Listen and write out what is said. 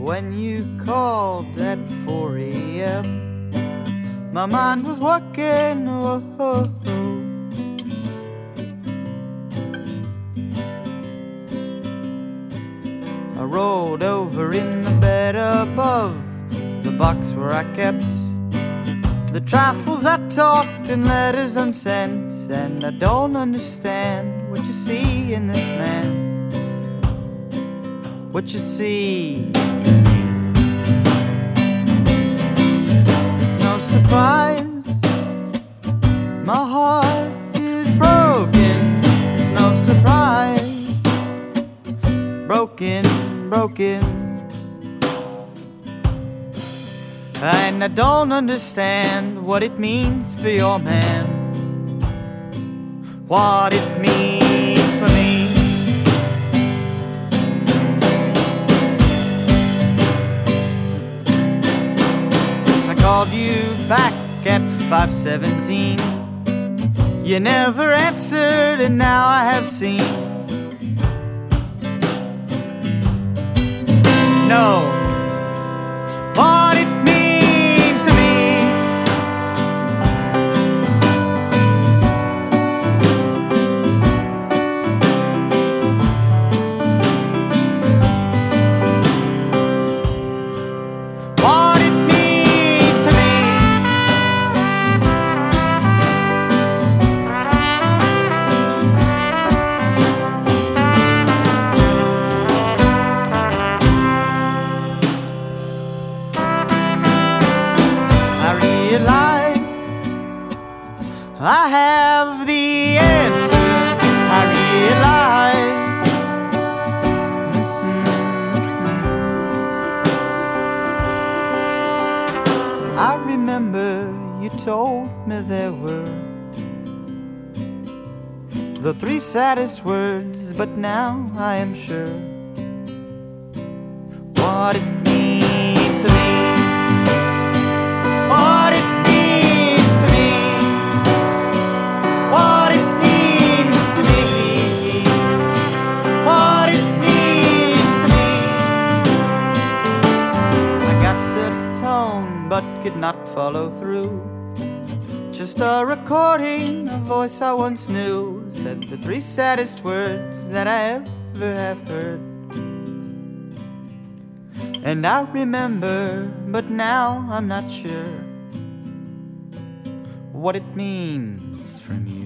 when you called at 4 a.m. My mind was working, oh, oh, oh. I rolled over in the bed above the box where I kept the trifles I talked and letters unsent. And I don't understand what you see in this man, what you see. It's no surprise my heart is broken. It's no surprise, broken, broken. And I don't understand what it means for your man, what it means for me. I called you back at 5:17. You never answered, and now I have seen. No, what it means to me. What it means to me. I have the answer, I realize. I remember you told me there were the 3 saddest words, but now I am sure what it means to me. What it means to me. What it means to me. What it means to me. I got the tone but could not follow through. Just a recording, a voice I once knew, said the 3 saddest words that I ever have heard. And I remember, but now I'm not sure what it means from you.